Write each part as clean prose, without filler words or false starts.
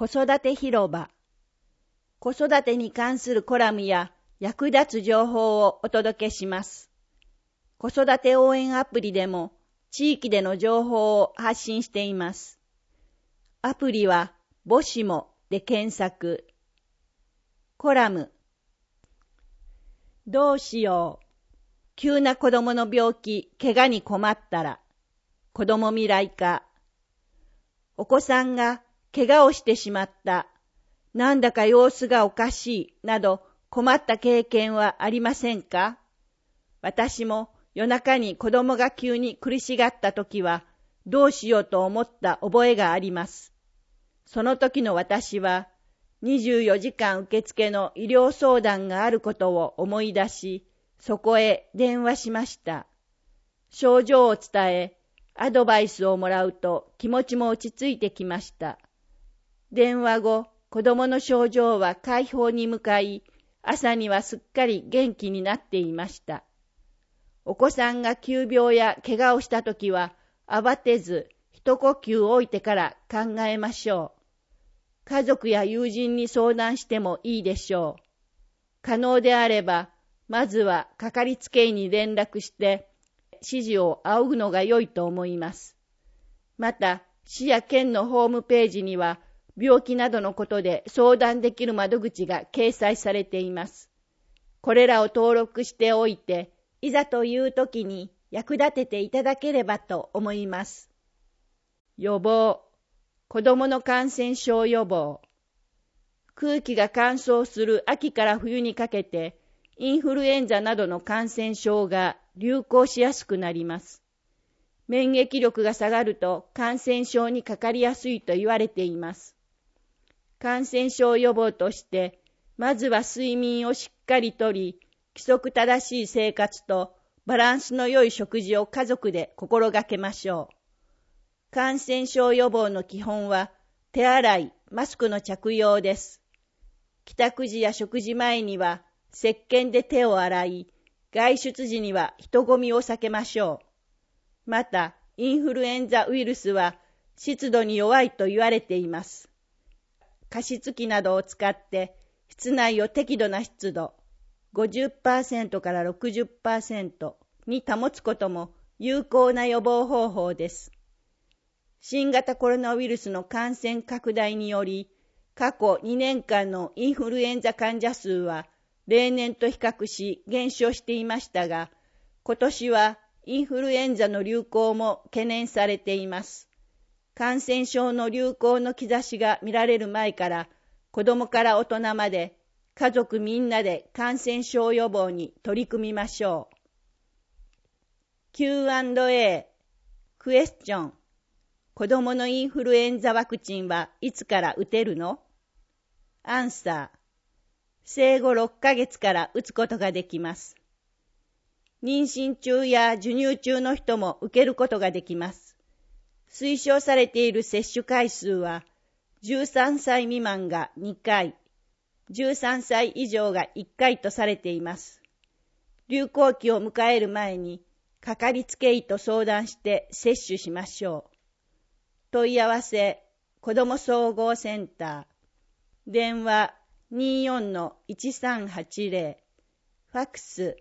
子育て広場。子育てに関するコラムや役立つ情報をお届けします。子育て応援アプリでも地域での情報を発信しています。アプリは母子もで検索。コラム。どうしよう。急な子供の病気、怪我に困ったら。子供未来課。お子さんが怪我をしてしまった。なんだか様子がおかしい。など困った経験はありませんか？私も夜中に子供が急に苦しがったときはどうしようと思った覚えがあります。その時の私は24時間受付の医療相談があることを思い出し、そこへ電話しました。症状を伝え、アドバイスをもらうと気持ちも落ち着いてきました。電話後、子供の症状は快方に向かい、朝にはすっかり元気になっていました。お子さんが急病や怪我をしたときは、慌てず一呼吸置いてから考えましょう。家族や友人に相談してもいいでしょう。可能であれば、まずはかかりつけ医に連絡して指示を仰ぐのが良いと思います。また、市や県のホームページには病気などのことで相談できる窓口が掲載されています。これらを登録しておいて、いざという時に役立てていただければと思います。予防。子供の感染症予防。空気が乾燥する秋から冬にかけて、インフルエンザなどの感染症が流行しやすくなります。免疫力が下がると感染症にかかりやすいと言われています。感染症予防として、まずは睡眠をしっかりとり、規則正しい生活とバランスの良い食事を家族で心がけましょう。感染症予防の基本は手洗い、マスクの着用です。帰宅時や食事前には石鹸で手を洗い、外出時には人混みを避けましょう。また、インフルエンザウイルスは湿度に弱いと言われています。加湿器などを使って室内を適度な湿度 50% から 60% に保つことも有効な予防方法です。新型コロナウイルスの感染拡大により、過去2年間のインフルエンザ患者数は例年と比較し減少していましたが、今年はインフルエンザの流行も懸念されています。感染症の流行の兆しが見られる前から、子どもから大人まで家族みんなで感染症予防に取り組みましょう。Q&A クエスチョン。子供のインフルエンザワクチンはいつから打てるの？アンサー。生後6ヶ月から打つことができます。妊娠中や授乳中の人も受けることができます。推奨されている接種回数は、13歳未満が2回、13歳以上が1回とされています。流行期を迎える前に、かかりつけ医と相談して接種しましょう。問い合わせ、子ども総合センター。電話 24-1380。ファックス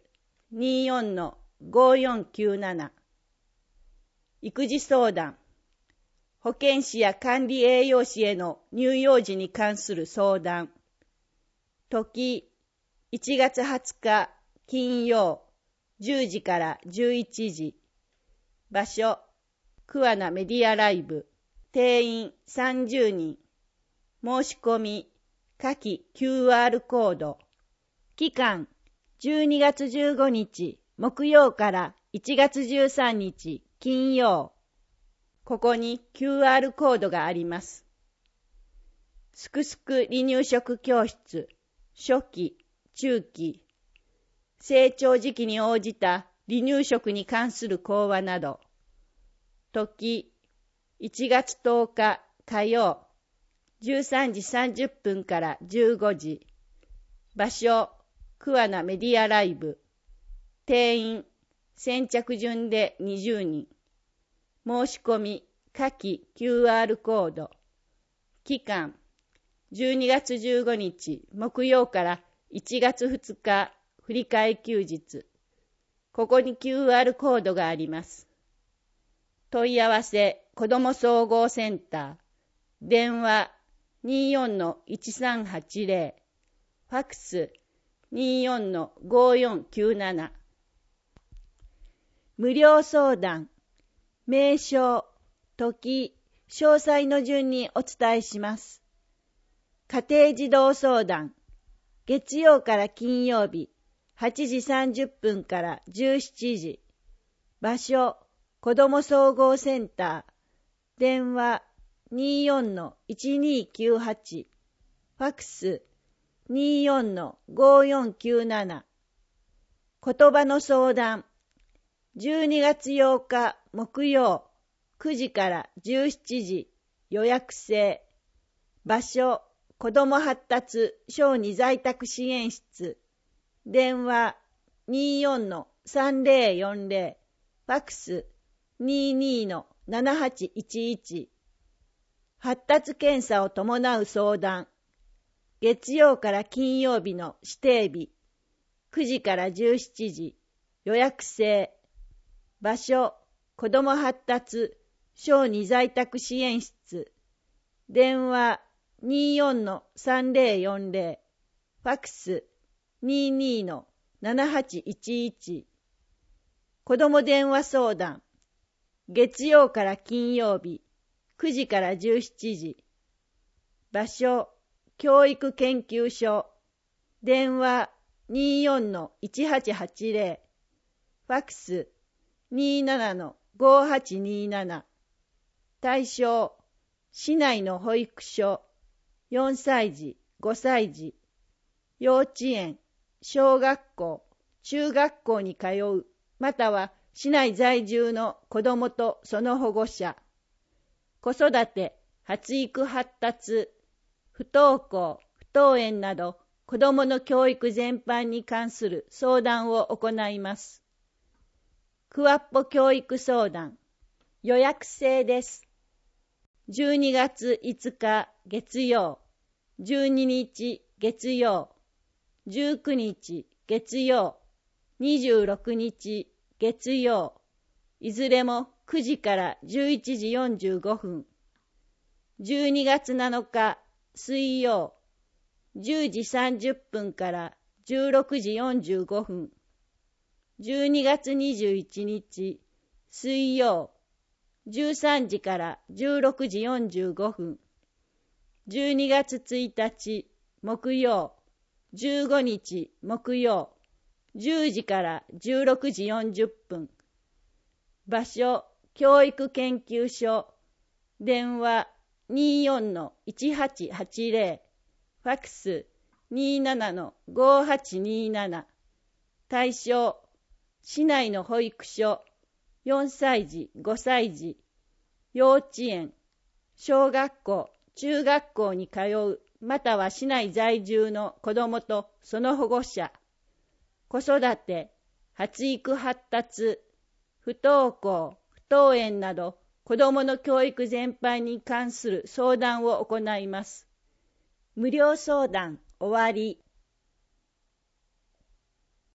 24-5497。育児相談。保健師や管理栄養士への乳幼児に関する相談。時、1月20日金曜10時から11時。場所、桑名メディアライブ。定員30人。申し込み、下記 QR コード。期間、12月15日木曜から1月13日金曜。ここに QR コードがあります。すくすく離乳食教室、初期、中期、成長時期に応じた離乳食に関する講話など。時、1月10日火曜、13時30分から15時。場所、桑名メディアライブ。定員、先着順で20人。申し込み、下記 QR コード。期間、 12月15日木曜から1月2日振り替え休日。ここに QR コードがあります。問い合わせ子ども総合センター、電話 24-1380、ファクス 24-5497。無料相談、名称、時、詳細の順にお伝えします。家庭児童相談、月曜から金曜日、8時30分から17時。場所、子ども総合センター。電話 24-1298。ファクス 24-5497。言葉の相談。12月8日木曜9時から17時。予約制。場所、子ども発達小児在宅支援室。電話 24-3040。ファクス 22-7811。発達検査を伴う相談。月曜から金曜日の指定日。9時から17時。予約制。場所、子ども発達小児在宅支援室。電話 24-3040。ファクス 22-7811。子ども電話相談。月曜から金曜日、9時から17時。場所、教育研究所。電話 24-1880。ファクス 27-5827。対象、市内の保育所、4歳児、5歳児、幼稚園、小学校、中学校に通う、または市内在住の子どもとその保護者、子育て、発育発達、不登校、不登園など子どもの教育全般に関する相談を行います。クワッポ教育相談、予約制です。12月5日月曜、12日月曜、19日月曜、26日月曜、いずれも9時から11時45分。12月7日水曜、10時30分から16時45分。12月21日水曜、13時から16時45分。12月1日木曜、15日木曜、10時から16時40分。場所、教育研究所。電話 24-1880。ファクス 27-5827。対象、市内の保育所、4歳児、5歳児、幼稚園、小学校、中学校に通う、または市内在住の子どもとその保護者、子育て、発育発達、不登校、不登園など子どもの教育全般に関する相談を行います。無料相談終わり。